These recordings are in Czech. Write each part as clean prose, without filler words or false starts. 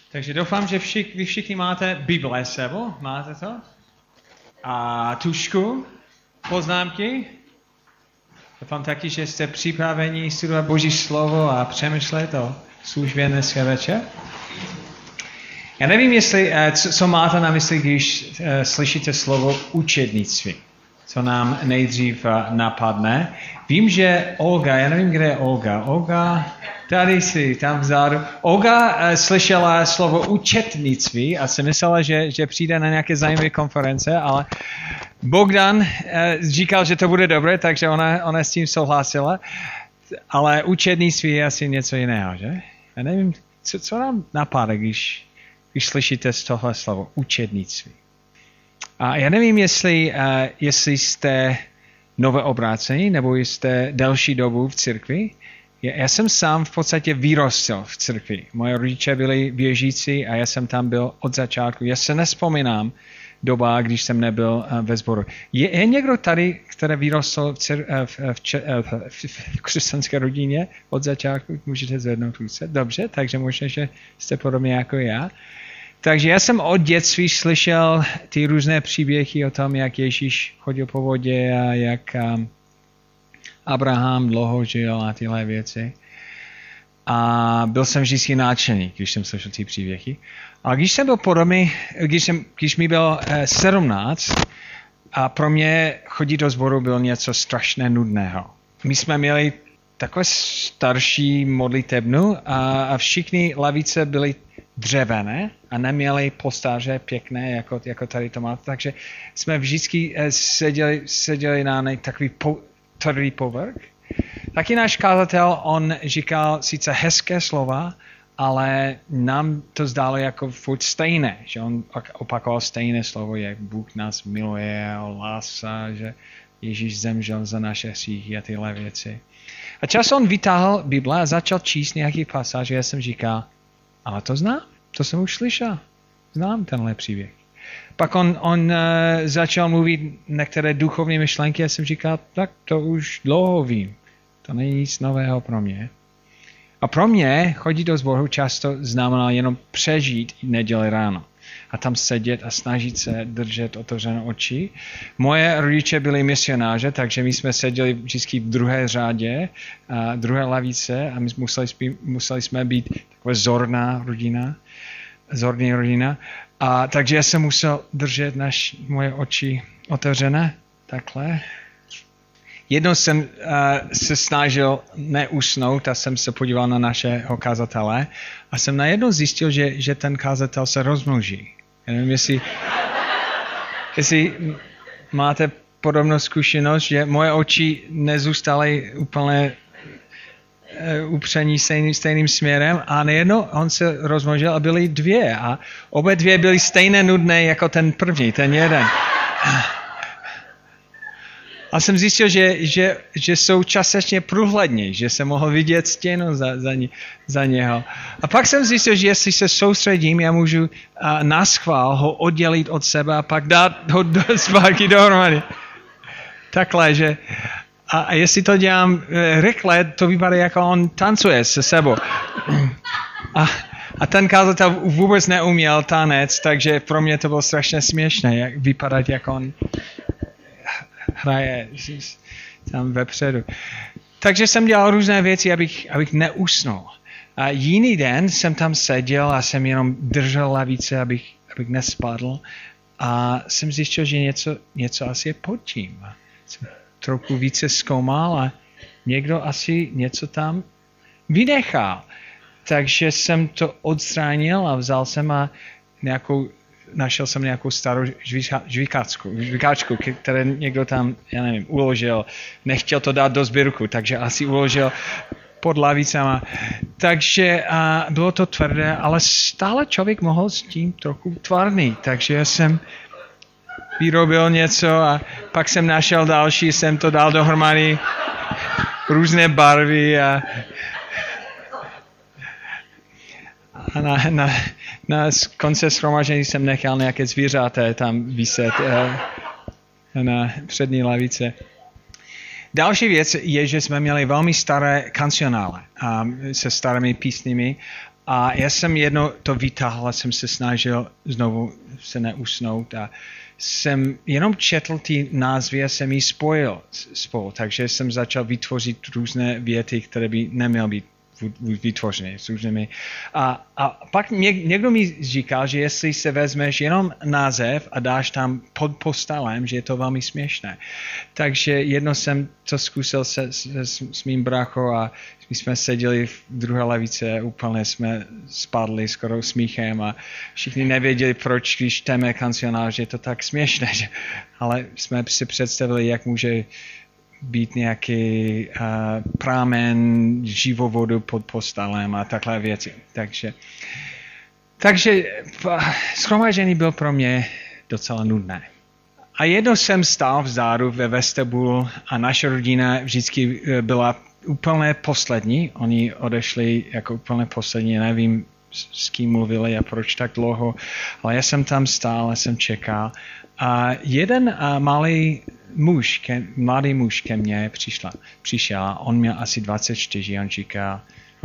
Takže doufám, že vy všichni máte Bible s sebou. Máte to? A tužku, poznámky. Doufám taky, že jste připraveni studovat Boží slovo a přemýšlet o službě dneska večer. Já nevím, co máte na mysli, když slyšíte slovo učednictví. Co nám nejdřív napadne. Vím, že Olga, já nevím, kde je Olga. Olga, tady si, tam vzadu. Olga slyšela slovo učetnictví a si myslela, že přijde na nějaké zajímavé konference, ale Bogdan říkal, že to bude dobré, takže ona s tím souhlasila. Ale učednictví je asi něco jiného, že? Já nevím, co nám napadne, když slyšíte z tohle slovo učednictví. A já nevím, jestli jste nové obrácení, nebo jste delší dobu v církvi. Já jsem sám v podstatě vyrostl v církvi. Moje rodiče byli věřící a já jsem tam byl od začátku. Já se nevzpomínám doba, když jsem nebyl ve sboru. Je někdo tady, který vyrostl v křesťanské rodině od začátku? Můžete zvednout ruce? Dobře, takže možná, že jste podobně jako já. Takže já jsem od dětství slyšel ty různé příběhy o tom, jak Ježíš chodil po vodě a jak Abraham dlouho žil a tyhle věci. A byl jsem vždycky nadšený, když jsem slyšel ty příběhy. Ale když jsem byl podobný, když mi bylo 17, a pro mě chodit do sboru bylo něco strašně nudného. My jsme měli takové starší modlitebnu a všichni lavice byly dřevěné a neměli postáře pěkné, jako tady to máte. Takže jsme vždycky seděli na takový tvrdý povrch. Taky náš kazatel, on říkal sice hezké slova, ale nám to zdálo jako furt stejné. Že on opakoval stejné slovo, jak Bůh nás miluje a lása, že Ježíš zemřel za naše hříchy a tyhle věci. A čas on vytáhl Bible a začal číst nějaký pasáž, já jsem říkal, ale to znám, to jsem už slyšel. Znám tenhle příběh. Pak on začal mluvit některé duchovní myšlenky a jsem říkal, tak to už dlouho vím. To není nic nového pro mě. A pro mě chodit do sboru často znamená jenom přežít neděli ráno. A tam sedět a snažit se držet otevřené oči. Moje rodiče byli misionáři, takže my jsme seděli vždycky v druhé řadě, druhé lavice a my museli jsme být taková zorná rodina. A takže já jsem musel držet moje oči otevřené, takhle. Jednou jsem se snažil neusnout a jsem se podíval na našeho kazatele a jsem najednou zjistil, že ten kazatel se rozmnoží. Já nevím, jestli máte podobnou zkušenost, že moje oči nezůstaly úplně upření stejným směrem a najednou on se rozmnožil a byly dvě a obě dvě byly stejně nudné jako ten první, ten jeden. A jsem zjistil, že jsou částečně průhlední, že jsem mohl vidět stěnu za něho. A pak jsem zjistil, že jestli se soustředím, já můžu naschvál ho oddělit od sebe a pak dát ho zpátky dohromady. Takhle, že... A jestli to dělám rychle, to vypadá, jako on tancuje se sebou. A ten kazatel vůbec neuměl tanec, takže pro mě to bylo strašně směšné, jak vypadat, jak on hraje tam vepředu. Takže jsem dělal různé věci, abych neusnul. A jiný den jsem tam seděl a jsem jenom držel lavice, abych nespadl. A jsem zjistil, že něco asi je pod tím. Jsem trochu více zkoumal a někdo asi něco tam vynechal. Takže jsem to odstranil a vzal jsem našel jsem nějakou starou žvíkačku, které někdo tam, já nevím, uložil. Nechtěl to dát do sbírku, takže asi uložil pod lavicama. Takže bylo to tvrdé, ale stále člověk mohl s tím trochu tvrdý. Takže jsem vyrobil něco a pak jsem našel další, jsem to dal dohromady různé barvy a na konce shromaždění jsem nechal nějaké zvířata tam viset na přední lavice. Další věc je, že jsme měli velmi staré kancionále se starými písněmi A já jsem jedno to vytáhl a jsem se snažil znovu se neusnout a jsem jenom četl ty názvy a jsem ji spojil spolu. Takže jsem začal vytvořit různé věty, které by neměly být vytvořeny s různými. A pak někdo mi říkal, že jestli se vezmeš jenom název a dáš tam pod postelem, že je to velmi směšné. Takže jedno jsem to zkusil s mým bráchou a my jsme seděli v druhé lavice, úplně jsme spadli skoro smíchem a všichni nevěděli, proč, když čteme kancionář, že je to tak směšné. Ale jsme si představili, jak může být nějaký prámen živovodu pod postelem a takové věci. Takže shromáždění byl pro mě docela nudné. A jednou jsem stál vzadu ve vestibulu a naše rodina vždycky byla úplně poslední. Oni odešli jako úplně poslední, nevím, s kým mluvili a proč tak dlouho, ale já jsem tam stál a jsem čekal. A jeden mladý muž ke mně přišel, on měl asi 24, on říkal,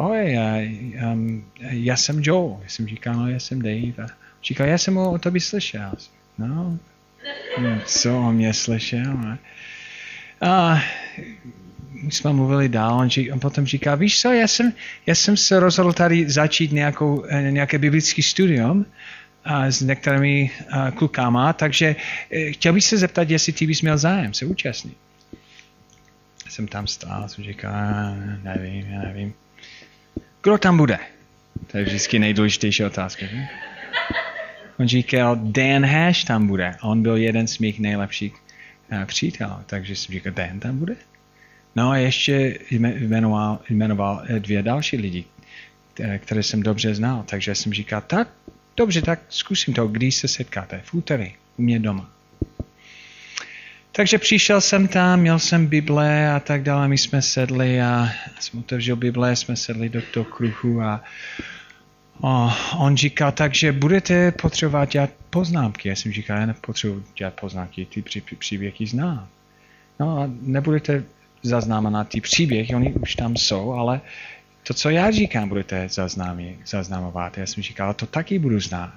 já jsem Joel. Já jsem říkal, no já jsem Dave. A říkal, já jsem o tobě slyšel. No, co o mě slyšel? A jsme mluvili dál, on potom říká, víš co, já jsem se rozhodl tady začít nějaké biblické studium s některými klukama, takže chtěl bych se zeptat, jestli ty bys měl zájem se účastnit. Jsem tam stál, jsem říkal, nevím. Kdo tam bude? To je vždycky nejdůležitější otázka. Že? On říkal, Dan Hash tam bude. On byl jeden z mých nejlepších přítel, takže jsem říkal, Dan tam bude? No a ještě jmenoval 2 další lidi, které jsem dobře znal, takže jsem říkal, tak dobře, tak zkusím to, když se setkáte, v úterý, u mě doma. Takže přišel jsem tam, měl jsem Bible a tak dále, my jsme sedli a jsem otevřel Bible, jsme sedli do kruhu a on říkal, takže budete potřebovat dělat poznámky. Já jsem říkal, já nepotřebuji dělat poznámky, ty příběhy znám. No a nebudete zaznamenat ty příběhy, oni už tam jsou, ale to, co já říkám, budete zaznamovat. Já jsem říkal, to taky budu znát.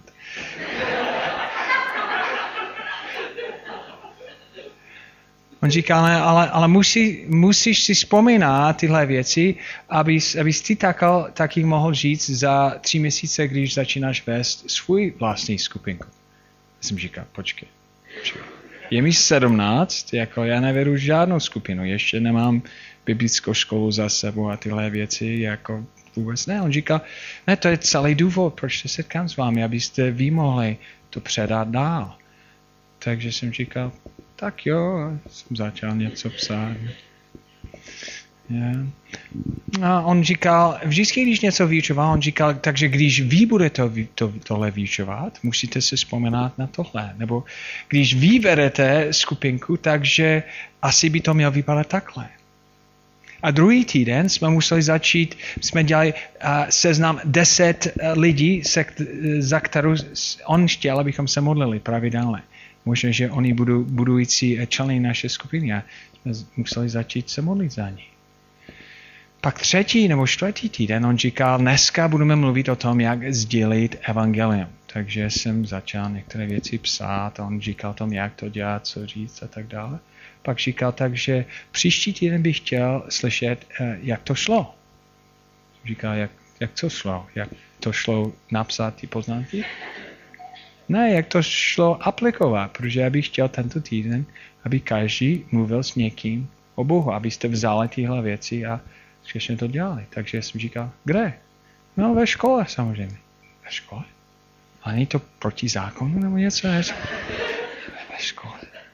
On říkal, ale musíš si vzpomínat tyhle věci, abys ty taky mohl říct za 3 měsíce, když začínáš vést svůj vlastní skupinku. Já jsem říkal, počkej. Je mi 17, jako já nevedu žádnou skupinu, ještě nemám biblickou školu za sebou a tyhle věci, jako vůbec ne. On říkal, ne, to je celý důvod, proč se setkám s vámi, abyste vy mohli to předat dál. Takže jsem říkal, tak jo, jsem začal něco psát. Yeah. A on říkal, vždycky, když něco vyučoval, on říkal, takže když vy budete tohle vyučovat, musíte se vzpomínat na tohle. Nebo když vy vedete skupinku, takže asi by to mělo vypadat takhle. A druhý týden jsme museli začít, jsme dělali seznam 10 lidí, za kterou on chtěl, abychom se modlili pravidelně. Možná, že oni budou budující členy naše skupiny a jsme museli začít se modlit za ní. Pak 3. nebo 4. týden on říkal, dneska budeme mluvit o tom, jak sdělit evangelium. Takže jsem začal některé věci psát a on říkal o tom, jak to dělat, co říct a tak dále. Pak říkal, takže příští týden bych chtěl slyšet, jak to šlo. Říkal, jak to šlo? Jak to šlo napsat ty poznámky? Ne, jak to šlo aplikovat, protože já bych chtěl tento týden, aby každý mluvil s někým o Bohu, abyste vzali tyhle věci a všechno to dělali. Takže jsem říkal, kde? No, ve škole samozřejmě. Ve škole? A není to proti zákonu nebo něco? Ve škole.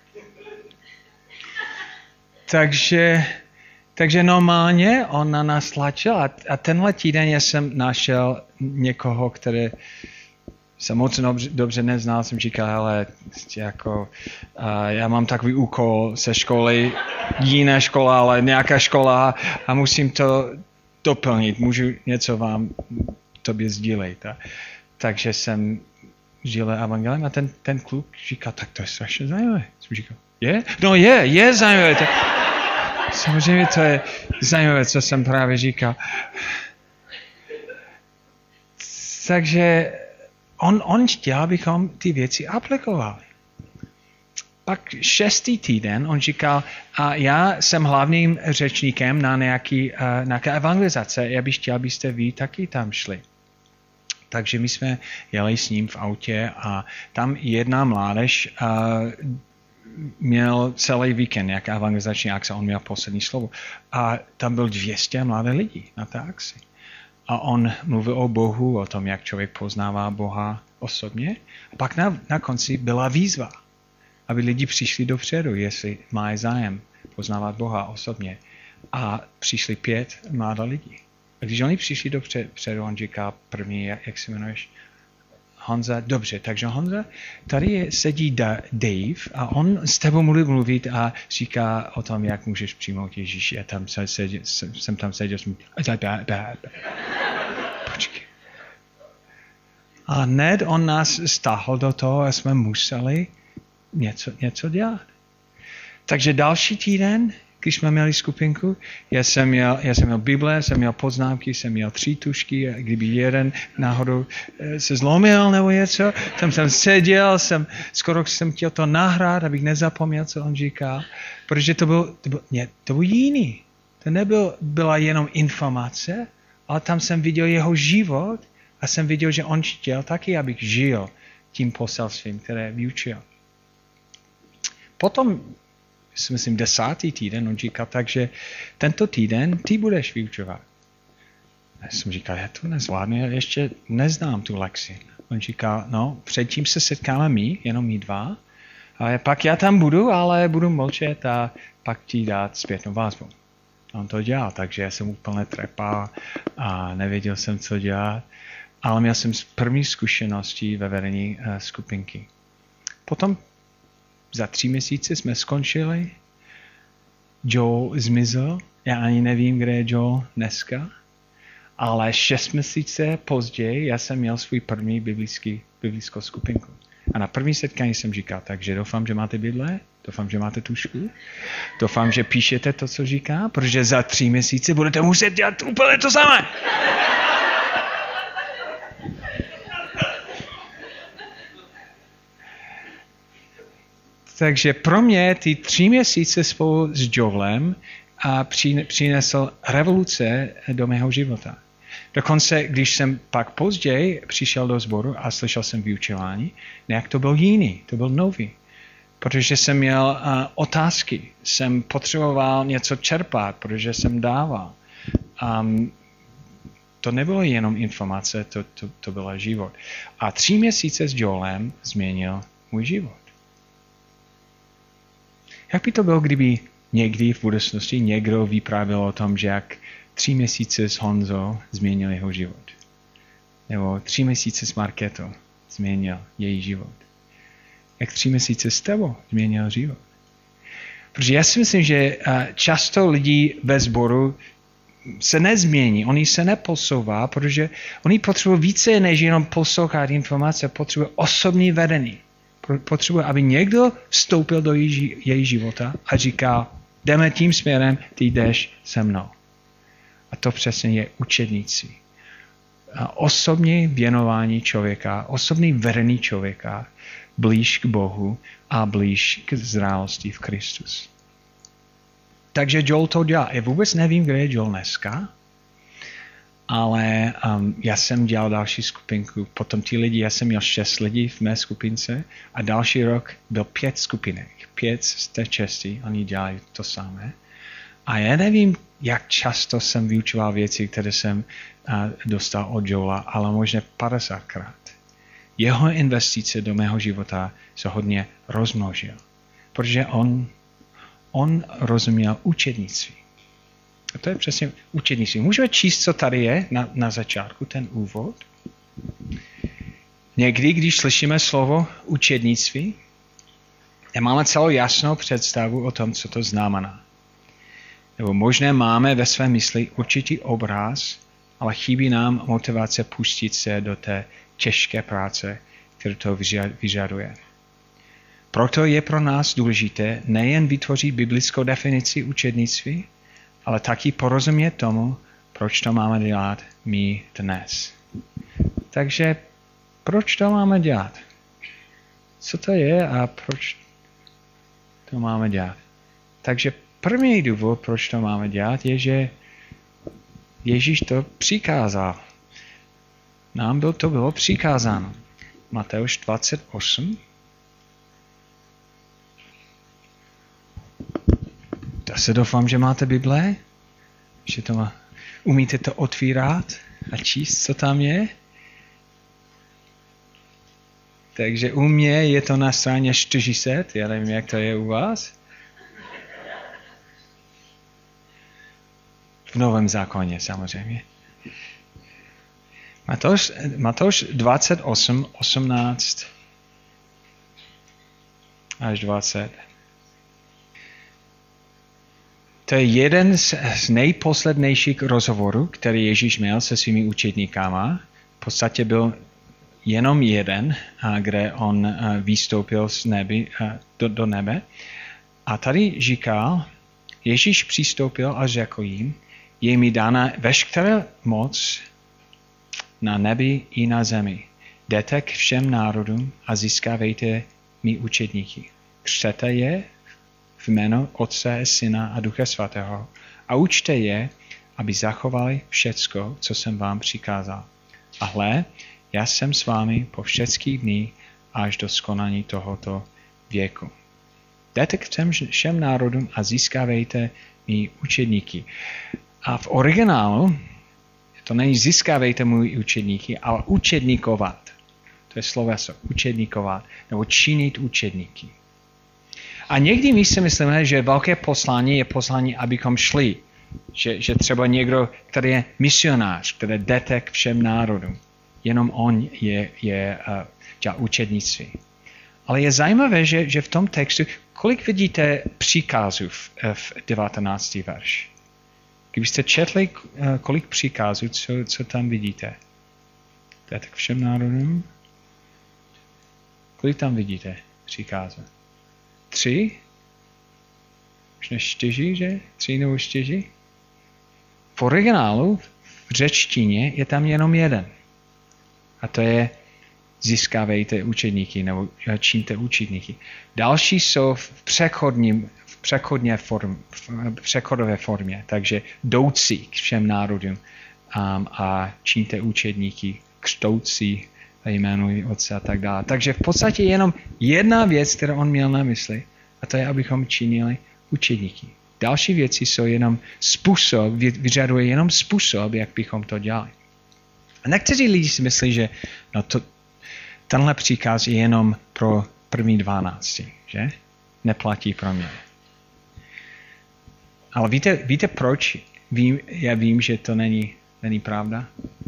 Takže normálně on na nás tlačil a tenhle týden jsem našel někoho, který jsem moc dobře neznal, jsem říkal, ale jako, já mám takový úkol se školy, jiná škola, ale nějaká škola a musím to doplnit, můžu něco vám tobě sdílet. Takže jsem sdílel evangelium a ten kluk říkal, tak to je strašně zajímavé. Jsem říkal, je? No je zajímavé. Samozřejmě to je zajímavé, co jsem právě říkal. Takže on chtěl, abychom ty věci aplikovali. Pak 6. týden on říkal, a já jsem hlavním řečníkem na nějaké evangelizace, já bych chtěl, abyste vy taky tam šli. Takže my jsme jeli s ním v autě a tam jedna mládež měl celý víkend nějaká evangelizační akce, on měl poslední slovo. A tam byl 200 mladé lidí na té akci. A on mluvil o Bohu, o tom, jak člověk poznává Boha osobně. A pak na konci byla výzva, aby lidi přišli dopředu, jestli mají zájem poznávat Boha osobně. A přišli 5 mladých lidí. A když oni přišli dopředu, on říká první, jak se jmenuješ? Honza, dobře, takže Honza, tady sedí Dave a on s tebou mluvit a říká o tom, jak můžeš přijmout Ježíše. Já tam jsem tam seděl, počkej. A hned on nás stáhl do toho a jsme museli něco dělat. Takže další týden, když jsme měli skupinku, já jsem měl Bible, jsem měl poznámky, jsem měl 3 tušky, a kdyby jeden náhodou se zlomil nebo něco, tam jsem seděl, skoro jsem chtěl to nahrát, abych nezapomněl, co on říkal, protože to byl jiný. To byla jenom informace, ale tam jsem viděl jeho život a jsem viděl, že on chtěl taky, abych žil tím poselstvím, které vyučil. Potom myslím 10. týden, on říkal, takže tento týden ty budeš vyučovat. Já jsem říkal, já to nezvládnu, já ještě neznám tu lekci. On říkal, no, předtím se setkáme jenom my 2, a pak já tam budu, ale budu mlčet a pak ti dát zpětnou vazbu. On to dělal, takže já jsem úplně trepal a nevěděl jsem, co dělat, ale měl jsem první zkušenosti ve vedení skupinky. Potom za 3 měsíce jsme skončili. Joel zmizel. Já ani nevím, kde je Joel dneska. Ale 6 měsíce později já jsem měl svůj první biblickou skupinku. A na první setkání jsem říkal, takže doufám, že máte Bible, doufám, že máte tušku, doufám, že píšete to, co říká, protože za 3 měsíce budete muset dělat úplně to samé. Takže pro mě ty 3 měsíce spolu s Joelem přinesl revoluce do mého života. Dokonce, když jsem pak později přišel do sboru a slyšel jsem vyučování, nějak to byl jiný, to byl nový. Protože jsem měl otázky, jsem potřeboval něco čerpat, protože jsem dával. To nebylo jenom informace, to byl život. A 3 měsíce s Joelem změnil můj život. Jak by to bylo, kdyby někdy v budoucnosti někdo vyprávěl o tom, že jak 3 měsíce s Honzou změnil jeho život? Nebo 3 měsíce s Markétou změnil její život? Jak 3 měsíce s tebou změnil život? Protože já si myslím, že často lidi ve sboru se nezmění, oni se neposouvá, protože oni potřebují více než jenom poslouchat informace, potřebují osobní vedení. Potřebuje, aby někdo vstoupil do její života a říkal, jdeme tím směrem, ty jdeš se mnou. A to přesně je učednictví. Osobní věnování člověka, osobní vedení člověka blíž k Bohu a blíž k zrálosti v Kristus. Takže Joel to dělá. Já vůbec nevím, kde je Joel dneska, ale já jsem dělal další skupinku. Potom ty lidi, já jsem měl 6 lidí v mé skupince a další rok byl 5 skupinek. 5 z té 6, oni dělají to samé. A já nevím, jak často jsem vyučoval věci, které jsem dostal od Joela, ale možná 50krát. Jeho investice do mého života se hodně rozmnožil, protože on rozuměl učednictví. A to je přesně učednictví. Můžeme číst, co tady je na začátku, ten úvod. Někdy, když slyšíme slovo učednictví, máme celou jasnou představu o tom, co to znamená. Nebo možná máme ve své mysli určitý obraz, ale chybí nám motivace pustit se do té těžké práce, kterou to vyžaduje. Proto je pro nás důležité nejen vytvořit biblickou definici učednictví, ale taky porozumět tomu, proč to máme dělat my dnes. Takže proč to máme dělat? Co to je a proč to máme dělat? Takže první důvod, proč to máme dělat, je, že Ježíš to přikázal. Nám to bylo přikázáno. Mateusz 28. Zase doufám, že máte Bible, že umíte to otvírat a číst, co tam je. Takže u mě je to na straně 400, já nevím, jak to je u vás. V Novém zákoně samozřejmě. Matouš 28, 18 až 20. To je jeden z nejposlednějších rozhovorů, který Ježíš měl se svými učedníkama. V podstatě byl jenom jeden, kde on vystoupil z nebe, do nebe. A tady říkal, Ježíš přistoupil a řekl jim, je mi dána veškerá moc na nebi i na zemi. Jdete k všem národům a získávejte mý učedníky. Křtěte je v jméno Otce, Syna a Ducha Svatého a učte je, aby zachovali všecko, co jsem vám přikázal. A hle, já jsem s vámi po všeckých dní až do skonání tohoto věku. Jdete k všem národům a získávejte mý učedníky. A v originálu to není získávejte můj učedníky, ale učedníkovat. To je sloveso, učedníkovat, nebo činit učedníky. A někdy my si myslíme, že velké poslání je poslání, abychom šli. Že třeba někdo, který je misionář, který jdete k všem národům. Jenom on dělá učednictví. Ale je zajímavé, že v tom textu, kolik vidíte příkazů v 19. verši? Kdybyste četli, kolik příkazů, co tam vidíte? Jdete k všem národům? Kolik tam vidíte příkazů? 3? Už než 4, že? 3 nebo 4? V originálu, v řečtině, je tam jenom jeden. A to je získávejte učedníky, nebo čiňte učedníky. Další jsou v přechodové formě, takže jdoucí k všem národům a čiňte učedníky, křtoucí ve jménu Otce a tak dále. Takže v podstatě jenom jedna věc, kterou on měl na mysli, a to je, abychom činili učedníky. Další věci jsou jenom způsob, vyžaduje jenom způsob, jak bychom to dělali. A někteří lidi si myslí, že tenhle příkaz je jenom pro první 12, že? Neplatí pro mě. Ale víte proč? Já vím, že to není pravda.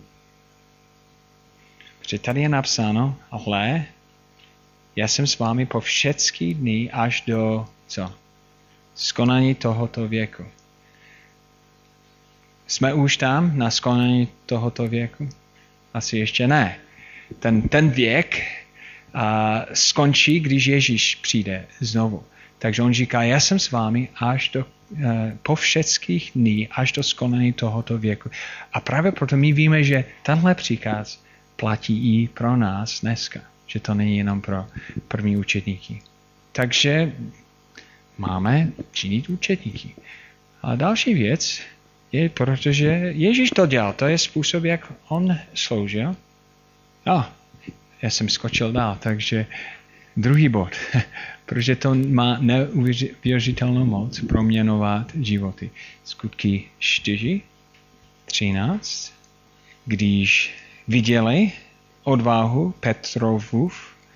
Protože tady je napsáno, ale já jsem s vámi po všechny dny až do skonání tohoto věku. Jsme už tam na skonání tohoto věku? Asi ještě ne. Ten věk skončí, když Ježíš přijde znovu. Takže on říká, já jsem s vámi po všech dní až do skonání tohoto věku. A právě proto my víme, že tenhle příkaz platí i pro nás dneska. Že to není jenom pro první učedníky. Takže máme činit učedníky. A další věc je, protože Ježíš to dělal. To je způsob, jak on sloužil. Já jsem skočil dál, takže druhý bod. Protože to má neuvěřitelnou moc proměňovat životy. Skutky 4:13. Když viděli odvahu Petrovu,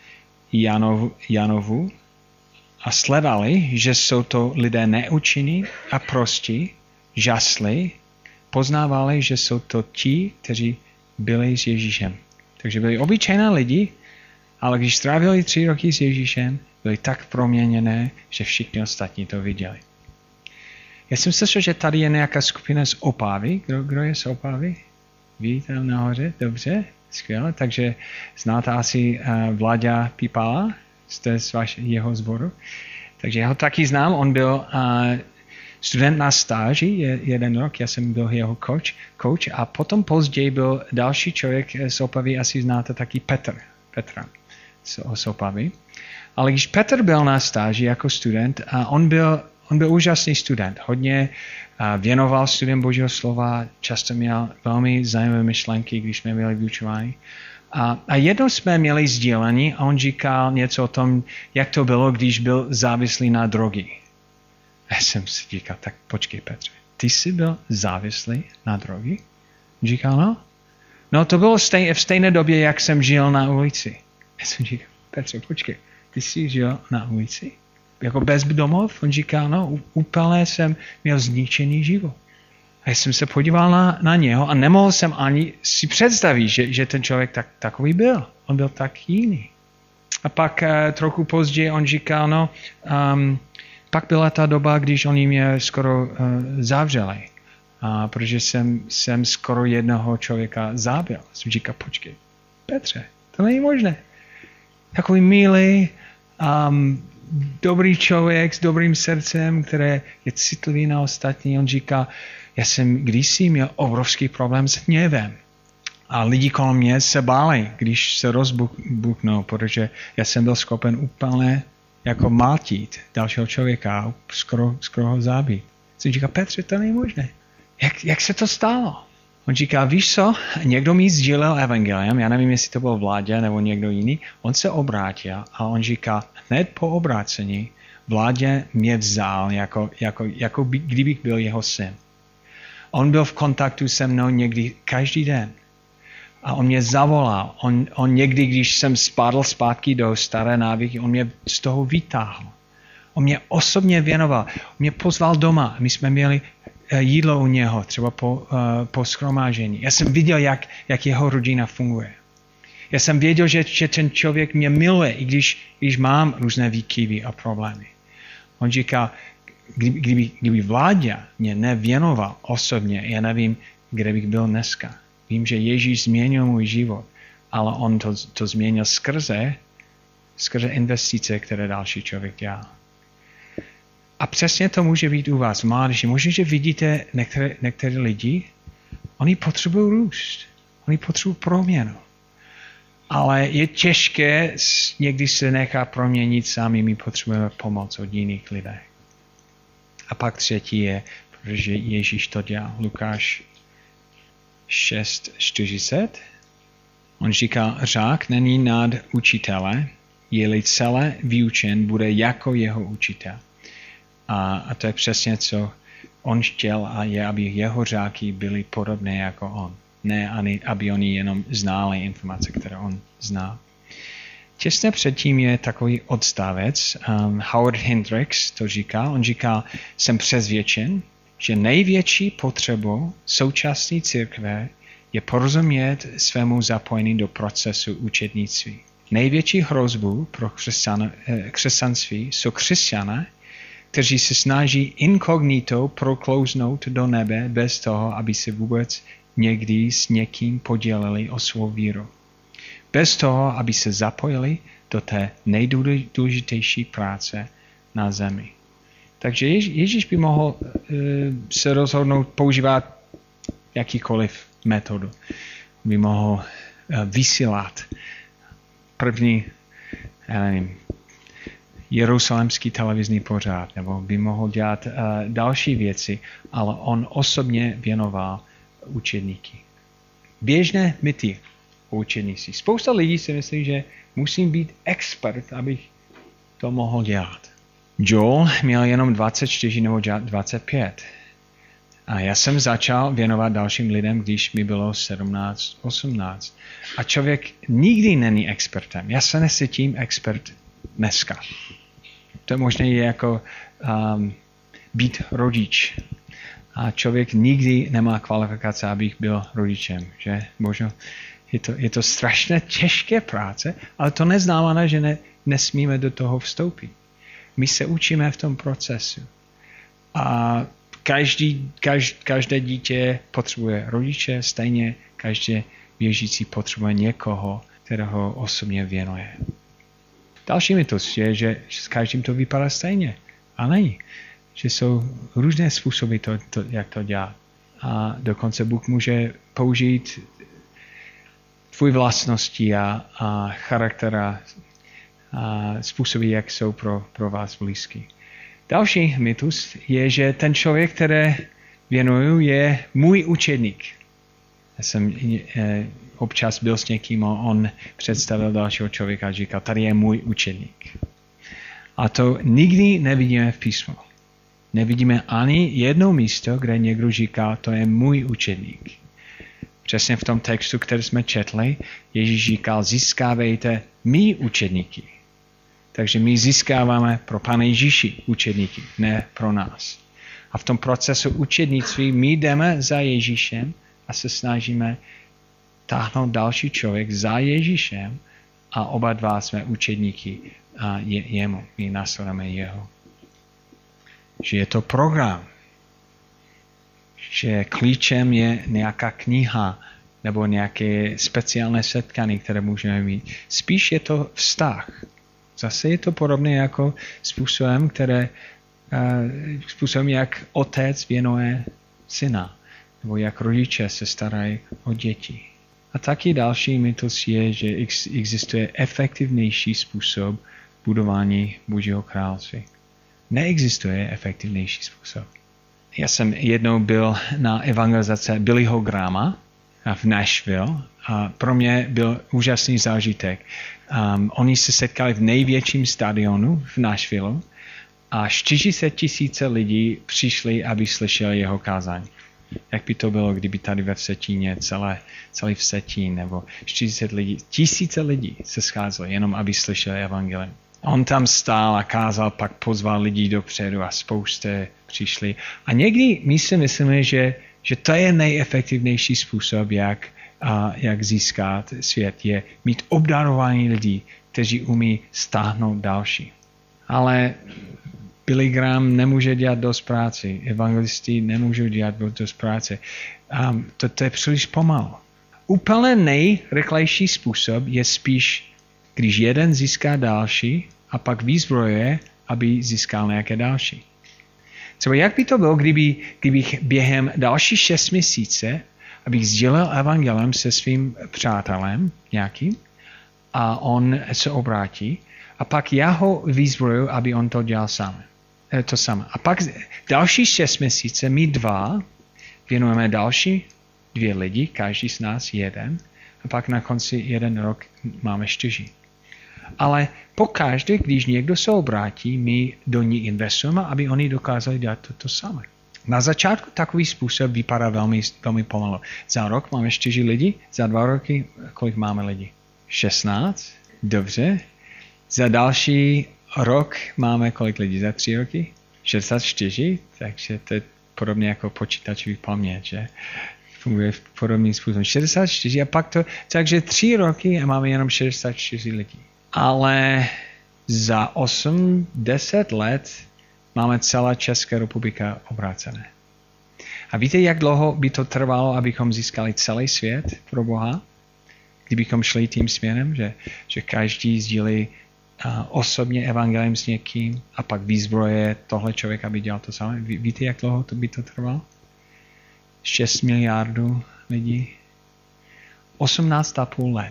Janovu a sledali, že jsou to lidé neúčinní a prostí, žasli, poznávali, že jsou to ti, kteří byli s Ježíšem. Takže byli obyčejní lidi, ale když strávili 3 roky s Ježíšem, byli tak proměněné, že všichni ostatní to viděli. Já jsem slyšel, že tady je nějaká skupina z Opavy. Kdo je z Opavy? Ví tam nahoře? Dobře, skvěle. Takže znáte asi Vláďa Pípala, jste z jeho sboru. Takže já ho taky znám. On byl student na stáži, jeden rok, já jsem byl jeho coach a potom později byl další člověk z Opavy, asi znáte taky Petra z Opavy. Ale když Petr byl na stáži jako student, a on byl úžasný student, hodně věnoval studium Božího slova, často měl velmi zajímavé myšlenky, když jsme měli vyučování. A jednou jsme měli sdílení a on říkal něco o tom, jak to bylo, když byl závislý na drogy. Já jsem si říkal, tak počkej Petře, ty jsi byl závislý na drogy? On říkal, no. No to bylo v stejné době, jak jsem žil na ulici. Já jsem říkal, Petře, počkej, ty jsi žil na ulici? Jako bez domov? On říkal, no úplně jsem měl zničený život. A já jsem se podíval na něho a nemohl jsem ani si představit, že ten člověk takový byl. On byl tak jiný. A pak trochu později on říkal, no, pak byla ta doba, když oni mě skoro zavřeli. Protože jsem skoro jednoho člověka zabil. Jsem říkal, počkej, Petře, to není možné. Takový milý, dobrý člověk s dobrým srdcem, který je citlivý na ostatní. On říká, já jsem kdysi měl obrovský problém s hněvem. A lidi kolem mě se báli, když se rozbuchnou, protože já jsem byl schopen úplně jako mátit dalšího člověka a skoro ho zabít. Jsem říkal, Petře, to není možné. Jak se to stalo? On říká, víš co, někdo mi sdílel evangelium, já nevím, jestli to byl Vláďa nebo někdo jiný, on se obrátil a on říká, hned po obrácení Vláďa mě vzal, jako kdybych byl jeho syn. On byl v kontaktu se mnou někdy každý den. A on mě zavolal. On někdy, když jsem spadl zpátky do staré návyky, on mě z toho vytáhl. On mě osobně věnoval. On mě pozval doma. My jsme měli jídlo u něho, třeba po shromážení. Já jsem viděl, jak jeho rodina funguje. Já jsem věděl, že ten člověk mě miluje, i když mám různé výkyvy a problémy. On říká, kdyby Vláďa mě nevěnoval osobně, já nevím, kde bych byl dneska. Vím, že Ježíš změnil můj život, ale on to změnil skrze investice, které další člověk dělá. A přesně to může být u vás, mládeži. Možná, že vidíte některé lidi, oni potřebují růst, oni potřebují proměnu. Ale je těžké někdy se nechat proměnit sami, my potřebujeme pomoc od jiných lidí. A pak třetí je, protože Ježíš to dělal, Lukáš 6:40. On říká, řák není nad učitele, je-li celé vyučen, bude jako jeho učitel. A to je přesně, co on chtěl a je, aby jeho řáky byly podobné jako on. Ne, aby oni jenom znali informace, které on zná. Těsně předtím je takový odstavec, Howard Hendricks to říká, on říká, jsem přesvědčen, že největší potřebou současné církve je porozumět svému zapojení do procesu učednictví. Největší hrozbou pro křesťanství jsou křesťané, kteří se snaží inkognito proklouznout do nebe bez toho, aby se vůbec někdy s někým podělili o svou víru. Bez toho, aby se zapojili do té nejdůležitější práce na zemi. Takže Ježíš by mohl se rozhodnout používat jakýkoliv metodu. By mohl vysílat první, já nevím, jeruzalémský televizní pořád, nebo by mohl dělat další věci, ale on osobně věnoval učedníky. Běžné myty o učednících. Spousta lidí si myslí, že musím být expert, abych to mohl dělat. Joel měl jenom 24 nebo 25. A já jsem začal věnovat dalším lidem, když mi bylo 17, 18. A člověk nikdy není expertem. Já se necítím expert dneska. To možná je jako být rodič. A člověk nikdy nemá kvalifikace, abych byl rodičem. Že? Možná je to strašně těžké práce, ale to neznamená, že nesmíme do toho vstoupit. My se učíme v tom procesu. A každé dítě potřebuje rodiče, stejně každé věřící potřebuje někoho, kterého osobně věnuje. Další mýtus je, že s každým to vypadá stejně. A není. že jsou různé způsoby, jak to dělat. A dokonce Bůh může použít tvůj vlastnosti a charaktera a způsoby, jak jsou pro vás blízký. Další mýtus je, že ten člověk, který věnuju, je můj učedník. Já jsem občas byl s někým a on představil dalšího člověka a říkal, tady je můj učedník. A to nikdy nevidíme v písmu. Nevidíme ani jedno místo, kde někdo říká, to je můj učedník. Přesně v tom textu, který jsme četli, Ježíš říkal, získávejte mý učedníky. Takže my získáváme pro Pána Ježíši učedníky, ne pro nás. A v tom procesu učednictví my jdeme za Ježíšem a se snažíme táhnout další člověk za Ježíšem a oba dva jsme učedníky a jemu. My následujeme jeho. Že je to program. Že klíčem je nějaká kniha nebo nějaké speciální setkání, které můžeme mít. Spíš je to vztah. Zase je to podobné jako způsobem, jak otec věnuje syna, nebo jak rodiče se starají o děti. A taky další mýtus je, že existuje efektivnější způsob budování Božího království. Neexistuje efektivnější způsob. Já jsem jednou byl na evangelizaci Billyho Grahama v Nashville a pro mě byl úžasný zážitek. Oni se setkali v největším stadionu v Nashville a 40 000 lidí přišli, aby slyšeli jeho kázání. Jak by to bylo, kdyby tady ve Vsetíně, celý Vsetín, nebo 40 lidí, 1000 lidí se scházeli, jenom aby slyšeli evangelium. On tam stál a kázal, pak pozval lidi dopředu a spoustu přišli. A někdy my si myslíme, že to je nejefektivnější způsob, jak získat svět, je mít obdarování lidí, kteří umí stáhnout další. Ale Billy Graham nemůže dělat dost práci, evangelisti nemůžou dělat dost práce. To je příliš pomalu. Úplně nejrychlejší způsob je spíš, když jeden získá další a pak vyzbrojuje, aby získal nějaké další. Co jak by to bylo, kdybych během další 6 měsíce, abych sdělil evangelium se svým přítelem nějakým a on se obrátí a pak já ho vyzbroju, aby on to dělal sám. To samé. A pak další 6 měsíce my 2 věnujeme další 2 lidi, každý z nás jeden a pak na konci 1 rok máme 4. Ale pokaždé, když někdo se obrátí, my do ní investujeme, aby oni dokázali dělat to samé. Na začátku takový způsob vypadá velmi, velmi pomalu. Za rok máme 4 lidi, za 2 roky kolik máme lidí? 16? Dobře. Za další rok máme kolik lidí? Za 3 roky? 64? Takže to je podobně jako počítačový paměť, že? Funguje podobným způsobem. 64 a pak to, takže 3 roky a máme jenom 64 lidí. Ale za 8-10 let máme celá Česká republika obrácené. A víte, jak dlouho by to trvalo, abychom získali celý svět pro Boha? Kdybychom šli tím směrem, že každý sdílí osobně evangelium s někým a pak vyzbroje tohle člověk, aby dělal to samé. Víte, jak dlouho by to trvalo? 6 miliardů lidí. 18,5 let.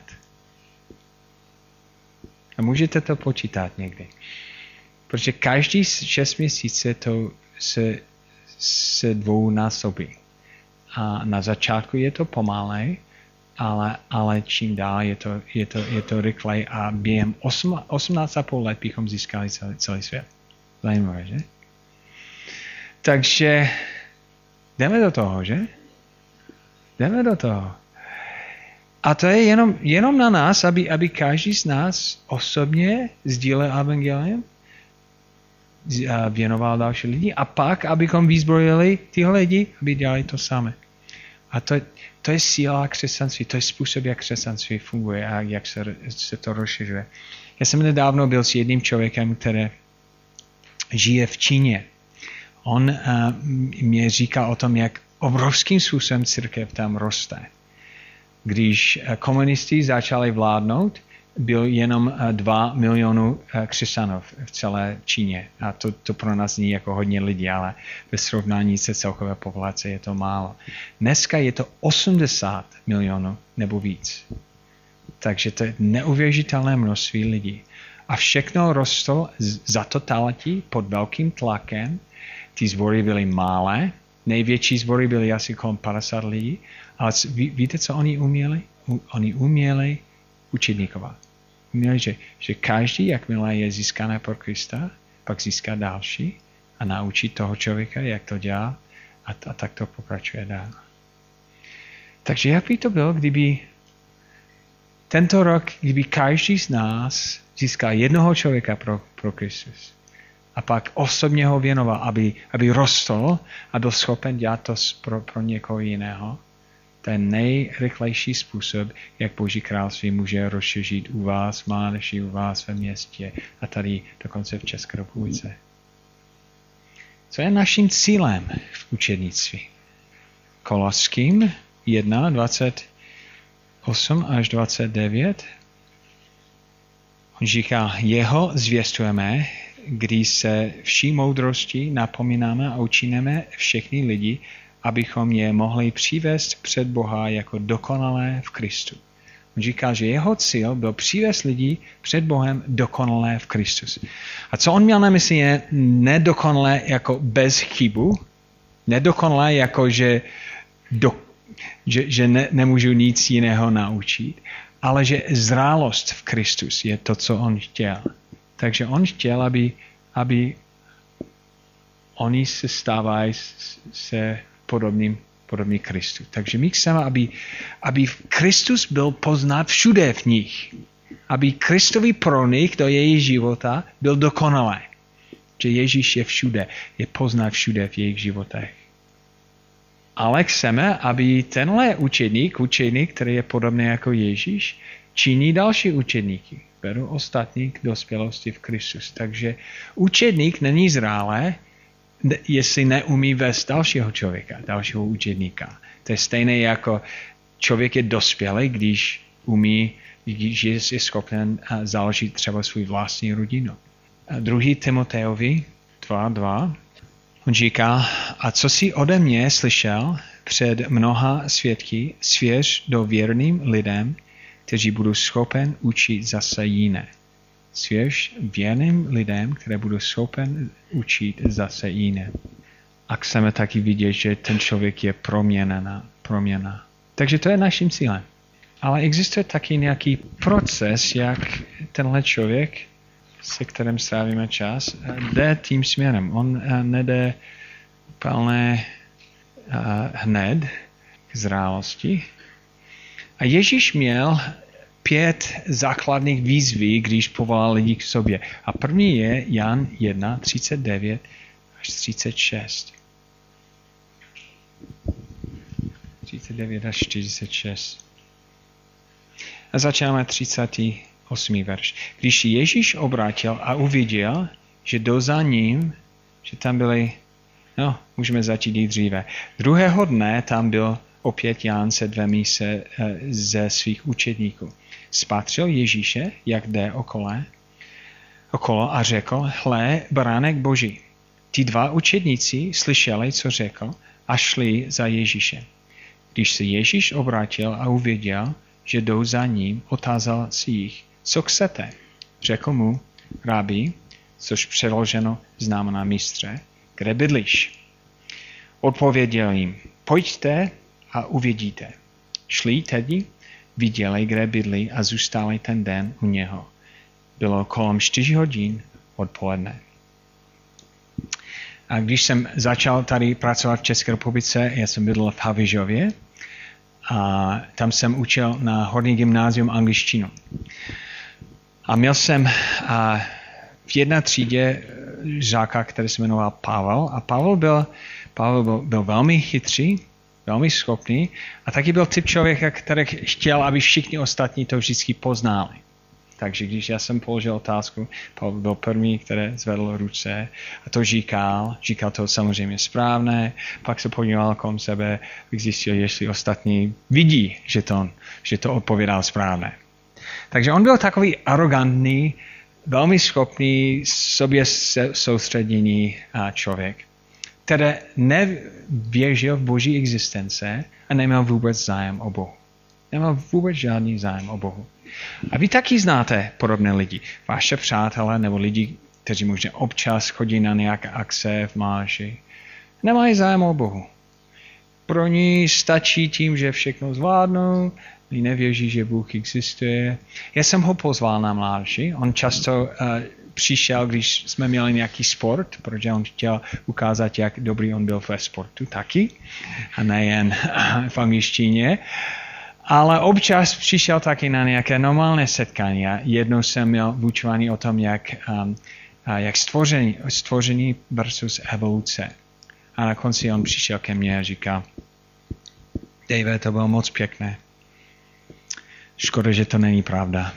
A můžete to počítat někdy. Protože každý 6 měsíců to se dvounásobí. A na začátku je to pomalej, ale čím dál je to rychlej a během 18,5 let bychom získali celý svět. Zajímavé, že? Takže jdeme do toho, že? Jdeme do toho. A to je jenom na nás, aby každý z nás osobně sdílel evangelium, věnoval další lidi a pak, abychom vyzbrojili tyhle lidi, aby dělali to samé. A to je síla křesťanství, to je způsob, jak křesťanství funguje a jak se to rozšiřuje. Já jsem nedávno byl s jedním člověkem, který žije v Číně. On mě říkal o tom, jak obrovským způsobem církev tam roste. Když komunisti začali vládnout, byl jenom 2 milionů křesťanů v celé Číně. A to pro nás zní jako hodně lidí, ale ve srovnání se celkové populace je to málo. Dneska je to 80 milionů nebo víc. Takže to je neuvěřitelné množství lidí. A všechno rostlo za totaletí pod velkým tlakem. Ty sbory byly malé, největší sbory byly asi kolem 50 lidí, ale víte, co oni uměli? Oni uměli učedníkovat. Uměli, že každý, jakmile je získané pro Krista, pak získá další a naučí toho člověka, jak to dělá a tak to pokračuje dál. Takže jak by to bylo, kdyby tento rok, kdyby každý z nás získal jednoho člověka pro Kristus a pak osobně ho věnoval, aby rostl a byl schopen dělat to pro někoho jiného. To je nejrychlejší způsob, jak Boží království může rozšířit u vás, mládeži, u vás ve městě a tady dokonce v České republice. Co je naším cílem v učednictví? Koloským 1, 28 až 29. On říká, jeho zvěstujeme, když se vší moudrosti napomínáme a učíme všechny lidi, abychom je mohli přivést před Boha jako dokonalé v Kristu. On říká, že jeho cíl byl přivést lidi před Bohem dokonalé v Kristus. A co on měl na mysli je nedokonalé jako bez chybu, nedokonalé jako, že nemůžu nic jiného naučit, ale že zrálost v Kristus je to, co on chtěl. Takže on chtěl, aby oni se stávají se podobný Kristu. Takže my chceme, aby Kristus byl poznat všude v nich. Aby Kristovi pronik do jejich života byl dokonalé. Že Ježíš je všude, je poznat všude v jejich životech. Ale chceme, aby tenhle učedník, který je podobný jako Ježíš, činí další učedníky. Beru ostatní k dospělosti v Kristus. Takže učedník není zrálé, jestli neumí vést dalšího člověka, dalšího učedníka. To je stejné jako člověk je dospělý, když je schopen založit třeba svůj vlastní rodinu. 2. Timotejovi 2:2 on říká, a co jsi ode mě slyšel před mnoha svědky, svěř do věrným lidem, kteří budou schopen učit zase jiné. Svěř věrným lidem, které budou schopen učit zase jiné. A chceme taky vidět, že ten člověk je proměna. Takže to je naším cílem. Ale existuje taky nějaký proces, jak tenhle člověk, se kterým strávíme čas, jde tím směrem. On nejde úplně hned k zrálosti. A Ježíš měl 5 základních výzví, když povolal lidi k sobě. A první je Jan 1, 39 až 36. 39 až 46. A začínáme 38. verš. Když Ježíš obrátil a uviděl, že jdou za ním, že tam byli, můžeme začít i dříve. Druhého dne tam byl opět Jan se 2 ze svých učedníků. Spatřil Ježíše, jak jde okolo a řekl, hle, beránek Boží. Ti 2 učedníci slyšeli, co řekl a šli za Ježíšem. Když se Ježíš obrátil a uviděl, že jdou za ním, otázal si jich, co chcete? Řekl mu, Rabí, což přeloženo znamená mistře, kde bydlíš? Odpověděl jim, pojďte a uvidíte. Šli tedy, viděli, kde bydlí a zůstali ten den u něho. Bylo kolem 4 hodin odpoledne. A když jsem začal tady pracovat v České republice, já jsem bydlel v Havířově a tam jsem učil na Horní gymnázium angličtinu. A měl jsem v jedné třídě žáka, který se jmenoval Pavel. A Pavel byl velmi chytrý, velmi schopný a taky byl typ člověka, který chtěl, aby všichni ostatní to vždycky poznali. Takže když já jsem položil otázku, Pavel byl první, který zvedl ruce a to říkal to samozřejmě správné, pak se podíval kolem sebe, zjistil, jestli ostatní vidí, že to odpovědal správně. Takže on byl takový arrogantní, velmi schopný, sobě soustředěný člověk, který nevěřil v Boží existence a neměl vůbec zájem o Bohu. Neměl vůbec žádný zájem o Bohu. A vy taky znáte podobné lidi. Vaše přátelé nebo lidi, kteří možná občas chodí na nějaké akce v mládeži, nemají zájem o Bohu. Pro ní stačí tím, že všechno zvládnou, nevěří, že Bůh existuje. Já jsem ho pozval na mládeži. On často přišel, když jsme měli nějaký sport, protože on chtěl ukázat, jak dobrý on byl ve sportu taky, a nejen v angličtině. Ale občas přišel taky na nějaké normální setkání. Jednou jsem měl vyučování o tom, jak stvoření versus evoluce. A na konci on přišel ke mně a říkal, Dave, to bylo moc pěkné. Škoda, že to není pravda.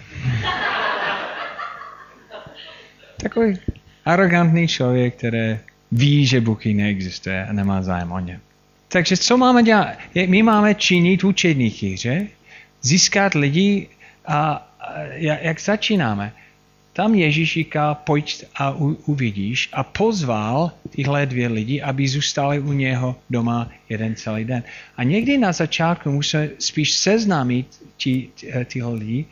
Takový arrogantní člověk, který ví, že Bůh neexistuje a nemá zájem o ně. Takže co máme dělat? My máme činit učedníky, že? Získat lidi a jak začínáme? Tam Ježíš říká, pojď a uvidíš, a pozval tyhle 2 lidi, aby zůstali u něho doma jeden celý den. A někdy na začátku musí spíš seznámit tyhle lidi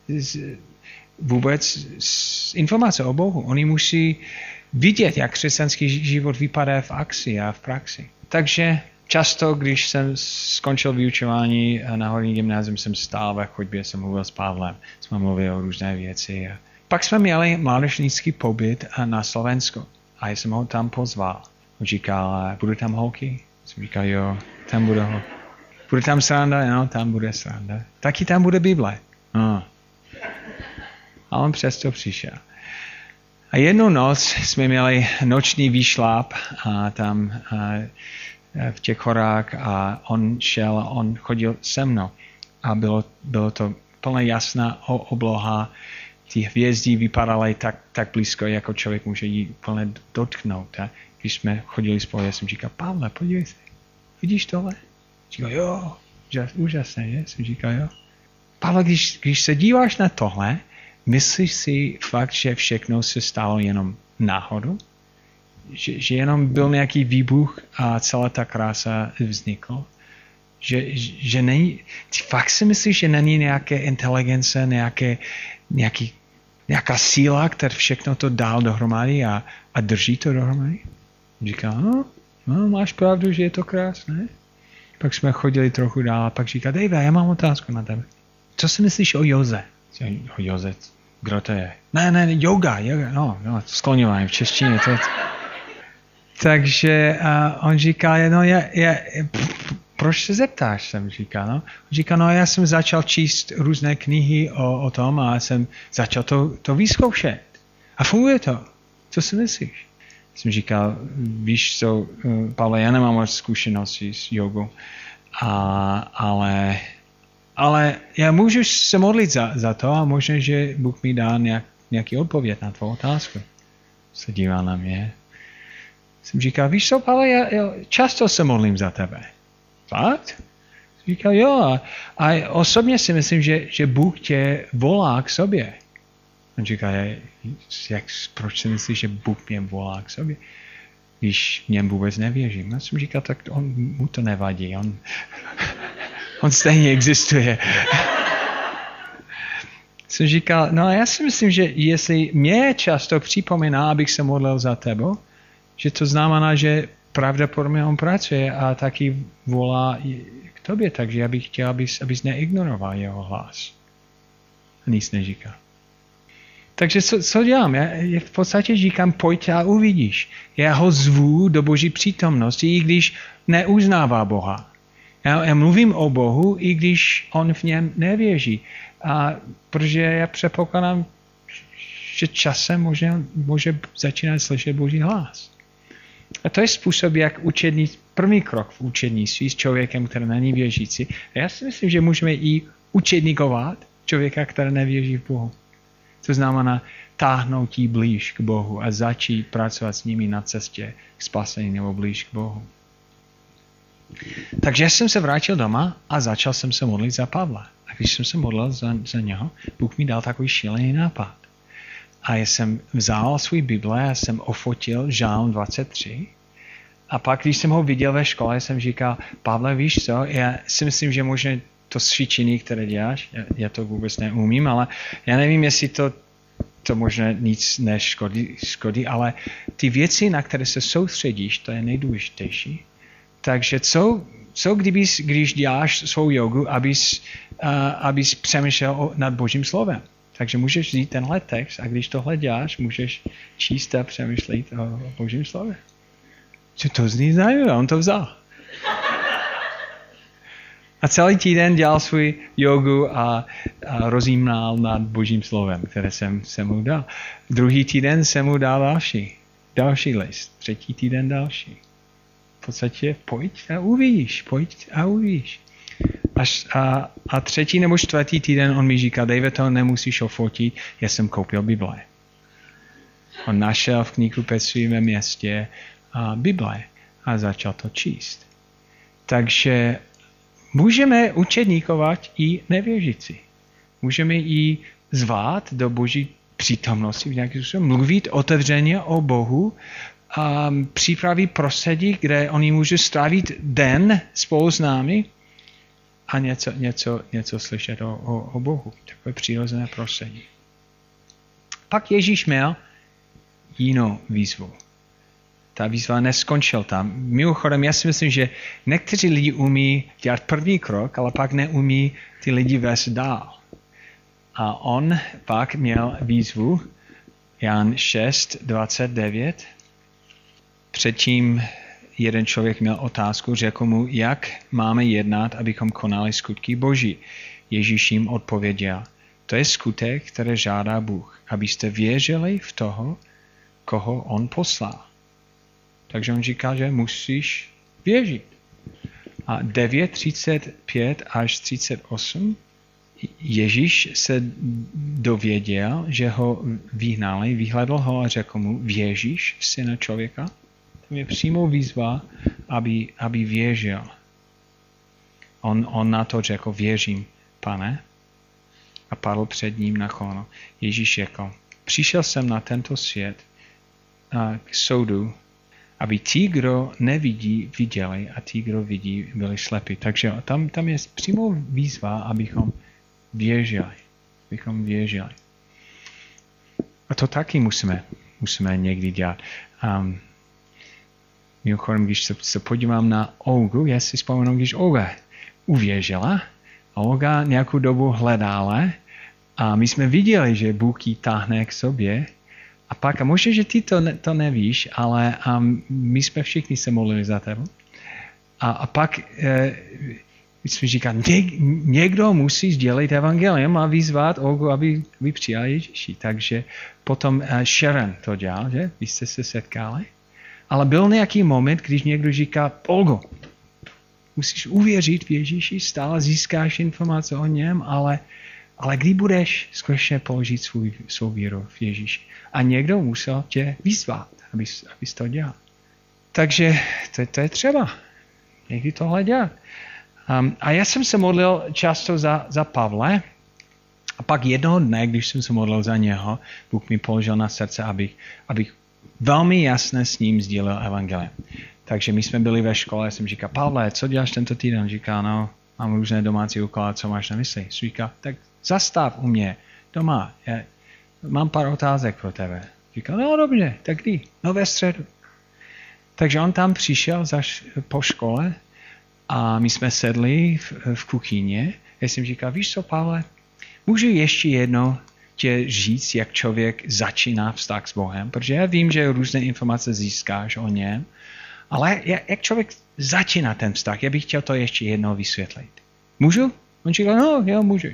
vůbec s informací o Bohu. Oni musí vidět, jak křesťanský život vypadá v akci a v praxi. Takže často, když jsem skončil vyučování na Horní gymnázium, jsem stál ve chodbě, jsem mluvil s Pavlem, jsme mluvili o různé věci. Pak jsme měli mládežnický pobyt na Slovensku a já jsem ho tam pozval. On říkal, budou tam holky? Jsem říkal, jo, tam bude holky. Bude tam sranda? No, tam bude sranda. Taky tam bude Bible. No. A on přesto přišel. A jednu noc jsme měli noční výšláp a tam v těch horách a on chodil se mnou. A bylo to plně jasná obloha. Ty hvězdy vypadaly tak blízko, jako člověk může jí plně dotknout. A když jsme chodili spolu, já jsem říkal, Pavle, podívej se, vidíš tohle? Říkal, jo, úžasné, že? Jsem říkal, jo. Pavle, když se díváš na tohle, myslíš si fakt, že všechno se stalo jenom náhodou? Že jenom byl nějaký výbuch a celá ta krása vznikla? Že není, ty fakt si myslíš, že není nějaké inteligence, nějaká síla, která všechno to dál dohromady a drží to dohromady? Říká, no, máš pravdu, že je to krásné. Pak jsme chodili trochu dál a pak říká, Dave, já mám otázku na tebe. Co si myslíš o józe? O józe, kdo to je? Ne, yoga, no, skloňování v češtině. Takže on říká, proč se zeptáš, jsem říkal. No? On říká, já jsem začal číst různé knihy o tom a jsem začal to vyzkoušet. A funguje to. Co si myslíš? Jsem říkal, víš co, Pavle, já nemám moc zkušenosti s jogou, ale já můžu se modlit za to a možná, že Bůh mi dá nějaký odpověď na tvou otázku. Se dívá na mě. Jsem říkal, víš co, Pavle, já často se modlím za tebe. Fakt? Říkal, jo. A osobně si myslím, že Bůh tě volá k sobě. On říká, proč si myslíš, že Bůh mě volá k sobě? Když v něm vůbec nevěřím. Já jsem říkal, tak mu to nevadí. On stejně existuje. Jsem říkal, já si myslím, že jestli mě často připomíná, abych se modlil za tebe, že to znamená, že pravděpodobně on pracuje a taky volá k tobě, takže já bych chtěl, abys neignoroval jeho hlas. A nic neříká. Takže co dělám? Já v podstatě říkám, pojď a uvidíš. Já ho zvu do Boží přítomnosti, i když neuznává Boha. Já mluvím o Bohu, i když on v něm nevěří. A protože já předpokládám, že časem může začínat slyšet Boží hlas. A to je způsob, jak první krok v učednictví s člověkem, který není věřící. A já si myslím, že můžeme i učedníkovat člověka, který nevěří v Bohu. To znamená táhnout jí blíž k Bohu a začít pracovat s nimi na cestě k spasení nebo blíž k Bohu. Takže jsem se vrátil doma a začal jsem se modlit za Pavla. A když jsem se modlil za něho, Bůh mi dal takový šílený nápad. A já jsem vzal svůj Bible a jsem ofotil Žálm 23. A pak, když jsem ho viděl ve škole, jsem říkal, Pavle, víš co, já si myslím, že možná to cvičení, které děláš, já to vůbec neumím, ale já nevím, jestli to možná nic neškodí, ale ty věci, na které se soustředíš, to je nejdůležitější. Takže co když děláš svou jogu, abys přemýšlel nad Božím slovem. Takže můžeš vzít tenhle text a když tohle děláš, můžeš číst a přemýšlet o Božím slově. Co to zní zajímavé, on to vzal. A celý týden dělal svůj jogu a rozjímal nad Božím slovem, které jsem mu dal. Druhý týden jsem mu dal další list. Třetí týden další. V podstatě pojď a uvidíš. A třetí nebo čtvrtý týden on mi říkal, David, to nemusíš ofotit, já jsem koupil Bible. On našel v knihkupectví ve městě Bible a začal to číst. Takže můžeme učedníkovat i nevěřící. Můžeme ji zvát do Boží přítomnosti v nějakém způsobu, mluvit otevřeně o Bohu, a připraví prostředí, kde oni můžou strávit den spolu s námi a něco slyšet o Bohu. Takové přirozené prostředí. Pak Ježíš měl jinou výzvu. Ta výzva neskončil tam. Mimochodem, já si myslím, že někteří lidi umí dělat první krok, ale pak neumí ty lidi vést dál. A on pak měl výzvu, Jan 6:29. Předtím jeden člověk měl otázku, řekl mu, jak máme jednat, abychom konali skutky Boží. Ježíš jim odpověděl, to je skutek, které žádá Bůh, abyste věřili v toho, koho on poslal. Takže on říká, že musíš věřit. A 9:35 až 38 Ježíš se dověděl, že ho vyhnali, vyhledl ho a řekl mu, věříš v Syna člověka? To je přímou výzva, aby věřil. On na to řekl, věřím, Pane. A padl před ním na koleno. Ježíš řekl, přišel jsem na tento svět k soudu, aby ti, kdo nevidí, viděli a ti, kdo vidí, byli slepí. Takže tam je přímou výzva, abychom věřili. A to taky musíme někdy dělat. Mimochodem, když se podívám na Olgu, já si vzpomenu, když Olga uvěřila, a Olga nějakou dobu hledala a my jsme viděli, že Bůh ji táhne k sobě. A pak, a možná, že ty to nevíš, ale my jsme všichni se modlili za tebe. A pak jsme říkali, někdo musí sdělit evangelium a vyzvat Olgu, aby přijal Ježíši. Takže potom Sharon to dělal, že? Vy jste se setkali. Ale byl nějaký moment, když někdo říká, Olgo, musíš uvěřit v Ježíši, stále získáš informace o něm, ale kdy budeš skutečně položit svou víru v Ježíši? A někdo musel tě vyzvat, abys to dělal. Takže to je třeba někdy tohle dělat. A já jsem se modlil často za Pavle a pak jednoho dne, když jsem se modlil za něho, Bůh mi položil na srdce, abych velmi jasně s ním sdílel evangelium. Takže my jsme byli ve škole a jsem říkal, Pavle, co děláš tento týden? On říká, no, mám různé domácí úkoly, co máš na mysli? Říká, tak zastav u mě doma, já mám pár otázek pro tebe. Říká, no dobře, tak kdy? No ve středu. Takže on tam přišel po škole a my jsme sedli v kuchyni. Já jsem říkal, víš co, Pavle, můžu ještě jednou tě říct, jak člověk začíná vztah s Bohem, protože já vím, že různé informace získáš o něm, ale jak člověk začíná ten vztah, já bych chtěl to ještě jednou vysvětlit. Můžu? On říkal, no, jo, můžeš.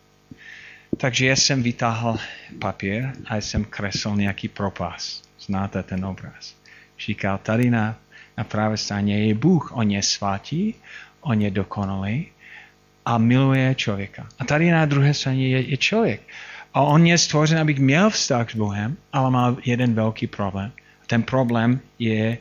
Takže já jsem vytáhl papír a jsem kreslil nějaký propás. Znáte ten obraz. Říkal, tady na pravé straně je Bůh, on je svatý, on je dokonalý a miluje člověka. A tady na druhé straně je člověk. A on je stvořen, aby měl vztah s Bohem, ale má jeden velký problém. Ten problém je,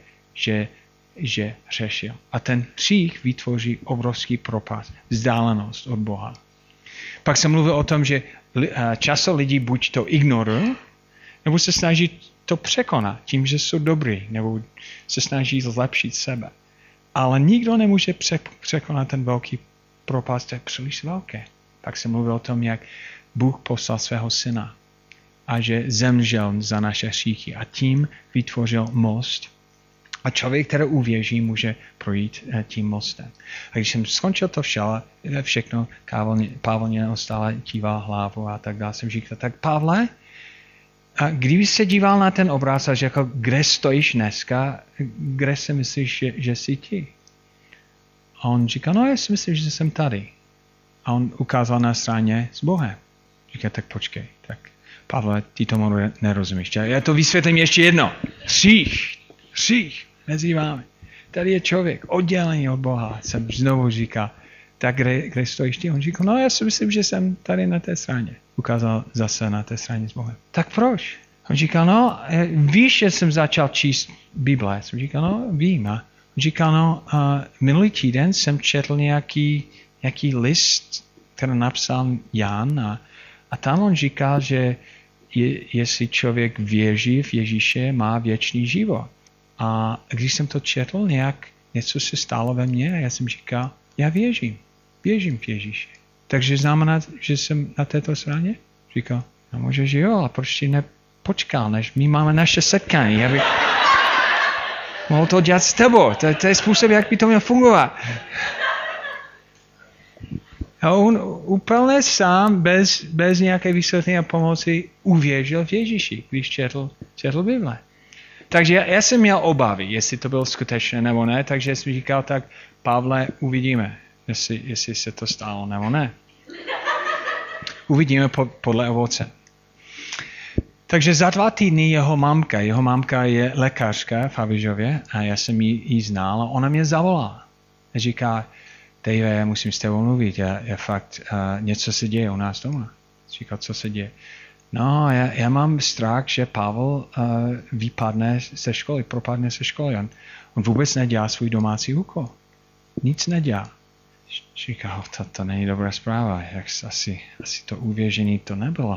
že hřešil. A ten hřích vytvoří obrovský propast, vzdálenost od Boha. Pak jsem mluvil o tom, že často lidi buď to ignorují, nebo se snaží to překonat tím, že jsou dobrý, nebo se snaží zlepšit sebe. Ale nikdo nemůže překonat ten velký propast, to je příliš velké. Pak jsem mluvil o tom, jak Bůh poslal svého syna a že zemřel za naše hříchy a tím vytvořil most. A člověk, který uvěří, může projít tím mostem. A když jsem skončil to všechno, Pavel neustále díval hlavu a tak dále, jsem říkal, tak Pavle, a kdyby se díval na ten obraz a řekl, kde stojíš dneska, kde si myslíš, že jsi ty? A on říkal, no já si myslím, že jsem tady. A on ukázal na straně s Bohem. Říká, tak počkej, tak Pavle, ty tomu nerozumíš. Já to vysvětlím ještě jedno. Hřích mezi vámi. Tady je člověk oddělený od Boha. Jsem znovu říkal, tak kde stojíš ty? On říkal, no já si myslím, že jsem tady na té straně. Ukázal zase na té straně s Bohem. Tak proč? On říkal, no víš, že jsem začal číst Bible. Jsem říkal, no vím. A on říkal, no minulý týden jsem četl nějaký list, který napsal Jan a tam on říkal, že jestli člověk věří v Ježíše, má věčný život. A když jsem to četl, něco se stalo ve mně a já jsem říkal, já věřím v Ježíše. Takže znamená, že jsem na této straně? Říkal, no možná, že jo, ale proč ti nepočkal, než my máme naše setkání. Já bych mohl to dělat s tebou. To je způsob, jak by to mělo fungovat. A on úplně sám, bez nějaké vysvětlení a pomoci, uvěřil v Ježíši, když četl Bible. Takže já jsem měl obavy, jestli to bylo skutečné nebo ne, takže jsem říkal, tak Pavle, uvidíme, jestli se to stalo nebo ne. Uvidíme podle ovoce. Takže za 2 týdny jeho mamka je lékařka v Havířově a já jsem ji znal a ona mě zavolala. A říká, Dave, já musím s tebou mluvit, já fakt, něco se děje u nás doma. Říkal, co se děje? No, já mám strach, že Pavel propadne ze školy. On vůbec nedělá svůj domácí úkol. Nic nedělá. Říkal, to není dobrá zpráva. Jak asi to uvěření to nebylo.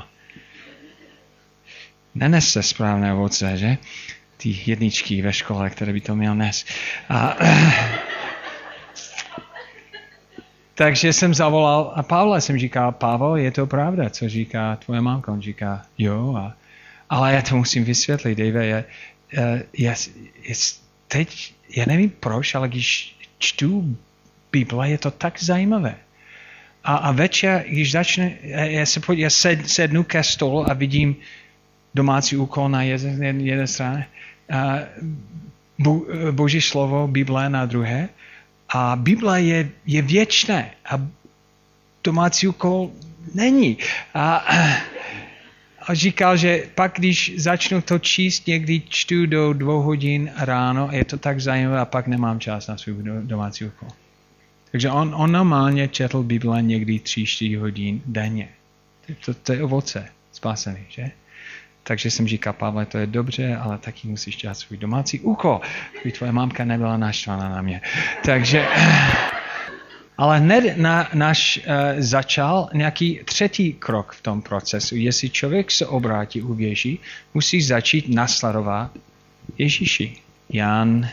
Nenese správné ovoce, že? Ty jedničky ve škole, které by to měl nést. Takže jsem zavolal a Pavla jsem říkal, Pavel, je to pravda, co říká tvoje mamka? On říká, jo, ale já to musím vysvětlit, Dave, teď, já nevím proč, ale když čtu Bible, je to tak zajímavé. A večer, když začne, já sednu ke stolu a vidím domácí úkol na jedné straně, Boží slovo, Bible na druhé, a Bible je věčné a domácí úkol není. A říkal, že pak, když začnu to číst, někdy čtu do 2 hodin ráno, je to tak zajímavé a pak nemám čas na svůj domácí úkol. Takže on normálně četl Bible někdy 3-4 hodin denně. To je ovoce spásený, že? Takže jsem říkal, Pavle, to je dobře, ale taky musíš dělat svůj domácí úkol, aby tvoje mámka nebyla naštvaná na mě. Takže, ale hned začal nějaký 3. krok v tom procesu. Jestli člověk se obrátí, uvěří, musí začít nasledovat Ježíši. Jan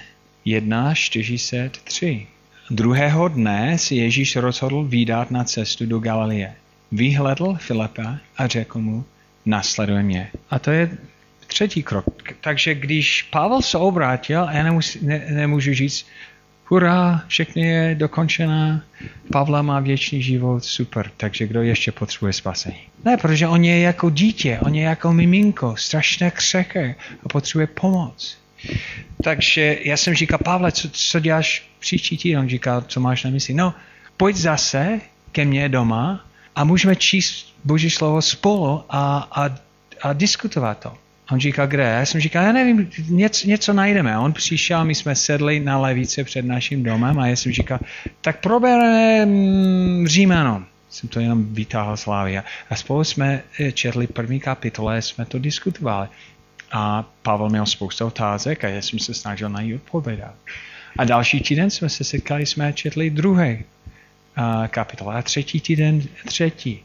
1:43. Druhého dne si Ježíš rozhodl vydat na cestu do Galileje. Vyhledl Filipa a řekl mu, nasleduje mě. A to je 3. krok. Takže když Pavel se obrátil, já nemůžu říct, hurá, všechno je dokončená, Pavla má věčný život, super, takže kdo ještě potřebuje spasení? Ne, protože on je jako dítě, on je jako miminko, strašně křehké a potřebuje pomoc. Takže já jsem říkal, Pavle, co děláš příští týden? On říkal, co máš na mysli? No, pojď zase ke mně doma a můžeme číst Boží slovo spolu a diskutovat to. On říkal, kde? Já jsem říkal, já nevím, něco najdeme. A on přišel, my jsme sedli na lavice před naším domem a já jsem říkal, tak probereme Římanom. Jsem to jenom vytáhl z hlavy. A spolu jsme četli 1. kapitole, jsme to diskutovali. A Pavel měl spoustu otázek a já jsem se snažil na ní odpovědět. A další týden jsme se setkali, jsme četli 2. kapitola a 3. týden 3.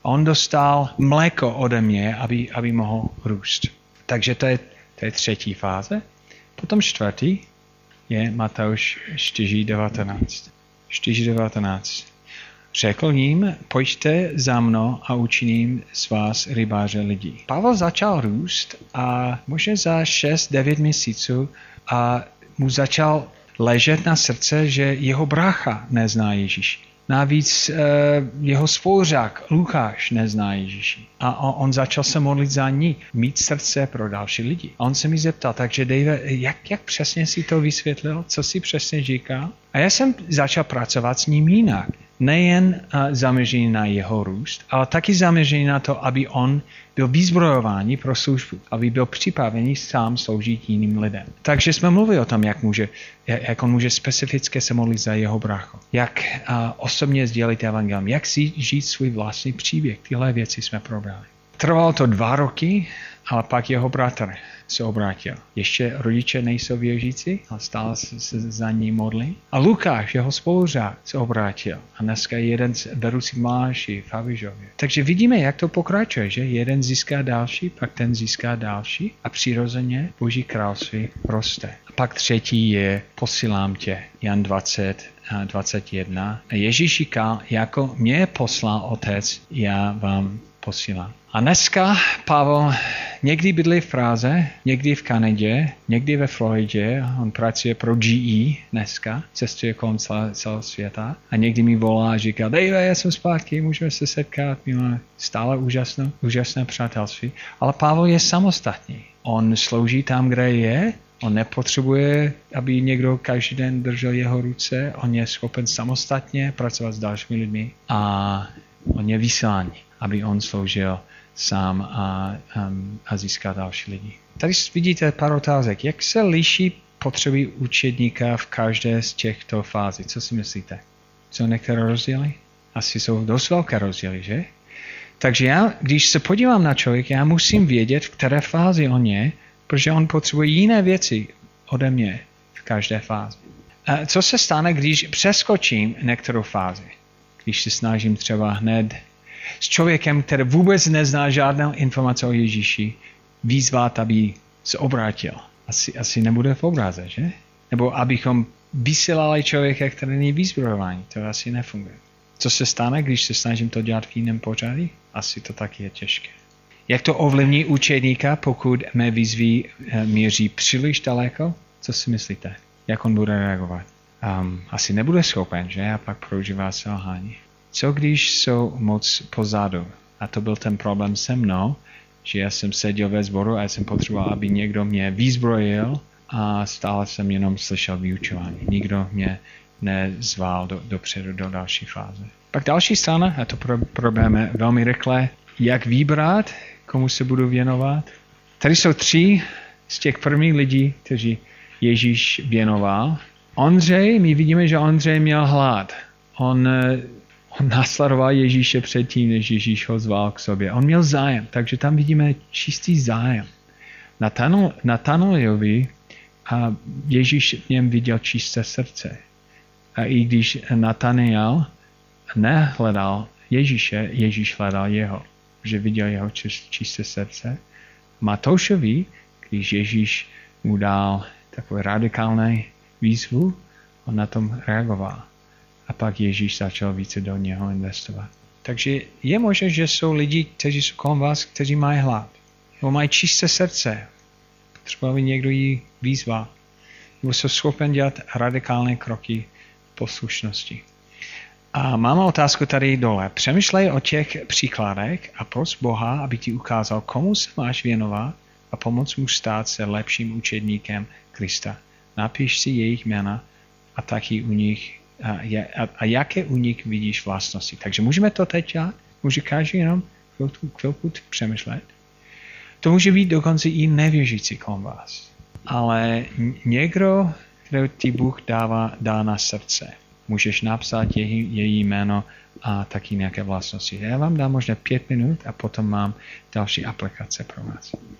On dostal mléko ode mě, aby mohl růst. Takže to je třetí fáze. Potom čtvrtý je Matouš 4:19. 4:19. Řekl jim, pojďte za mnou a učiním z vás rybáře lidí. Pavel začal růst a možná za 6-9 měsíců a mu začal ležet na srdce, že jeho brácha nezná Ježíši. Navíc jeho spolužák Lukáš nezná Ježíši. A on začal se modlit za ní, mít srdce pro další lidi. A on se mi zeptal, takže Dave, jak přesně si to vysvětlil? Co si přesně říkal? A já jsem začal pracovat s ním jinak. Nejen zaměřený na jeho růst, ale taky zaměřený na to, aby on byl vyzbrojován pro službu, aby byl připravený sám sloužit jiným lidem. Takže jsme mluvili o tom, jak on může specificky se modlit za jeho bráchu, jak osobně sdělit evangelium, jak si žít svůj vlastní příběh. Tyhle věci jsme probrali. Trvalo to 2 roky, ale pak jeho bratr se obrátil. Ještě rodiče nejsou věřící, ale stále se za ní modlí. A Lukáš, jeho spolužák, se obrátil. A dneska je jeden z vedoucích mládeží v Havířově. Takže vidíme, jak to pokračuje, že jeden získá další, pak ten získá další a přirozeně Boží království roste. A pak třetí je posílám tě, Jan 20:21. A Ježíš říká, jako mě poslal Otec, já vám posílám. A dneska Pavel někdy bydlí v Praze, někdy v Kanadě, někdy ve Floridě, on pracuje pro GE dneska, cestuje kolem celého světa a někdy mi volá a říká, Dave, já jsem zpátky, můžeme se setkat, máme stále úžasné přátelství. Ale Pavel je samostatný. On slouží tam, kde je, on nepotřebuje, aby někdo každý den držel jeho ruce, on je schopen samostatně pracovat s dalšími lidmi a on je vysílán, aby on sloužil sám a získat další lidi. Tady vidíte pár otázek. Jak se liší potřeby učedníka v každé z těchto fází? Co si myslíte? Jsou některé rozdíly? Asi jsou dost velké rozdíly, že? Takže já, když se podívám na člověka, já musím vědět, v které fázi on je, protože on potřebuje jiné věci ode mě v každé fázi. A co se stane, když přeskočím některou fázi? Když se snažím třeba hned s člověkem, který vůbec nezná žádnou informaci o Ježíši, výzvat, aby se obrátil. Asi nebude v obraze, že? Nebo abychom vysílali člověka, který není vyzbrojovaný. To asi nefunguje. Co se stane, když se snažím to dělat v jiném pořadí? Asi to taky je těžké. Jak to ovlivní učedníka, pokud mé výzvy míří příliš daleko? Co si myslíte? Jak on bude reagovat? Asi nebude schopen, že? A pak prožívá selhání. Co když jsou moc pozadu? A to byl ten problém se mnou, že já jsem seděl ve sboru a já jsem potřeboval, aby někdo mě vyzbrojil a stále jsem jenom slyšel vyučování. Nikdo mě nezval dopředu do další fáze. Pak další strana, a to probereme velmi rychle, jak vybrat, komu se budu věnovat. Tady jsou 3 z těch prvních lidí, kteří Ježíš věnoval. Ondřej, my vidíme, že Ondřej měl hlad. On následoval Ježíše předtím, než Ježíš ho zval k sobě. On měl zájem, takže tam vidíme čistý zájem. Natanaelovi a Ježíš v něm viděl čisté srdce. A i když Natanael nehledal Ježíše, Ježíš hledal jeho, že viděl jeho čisté srdce. Matoušovi, když Ježíš mu dal takovou radikální výzvu, on na tom reagoval. A pak Ježíš začal více do něho investovat. Takže je možné, že jsou lidi, kteří jsou kolem vás, kteří mají hlad. Nebo mají čisté srdce. Potřebuje někdo jí výzvat. Nebo jsou schopen dělat radikální kroky poslušnosti. A máme otázku tady dole. Přemýšlej o těch příkladech a pros Boha, aby ti ukázal, komu se máš věnovat a pomoct mu stát se lepším učedníkem Krista. Napiš si jejich jména a taky u nich a jaké u nich vidíš vlastnosti. Takže můžeme to teď dělat? Může každý jenom chvilku přemýšlet? To může být dokonce i nevěřící kolem vás. Ale někdo, kterého ti Bůh dá na srdce. Můžeš napsat její jméno a taky nějaké vlastnosti. Já vám dám možná 5 minut a potom mám další aplikace pro vás.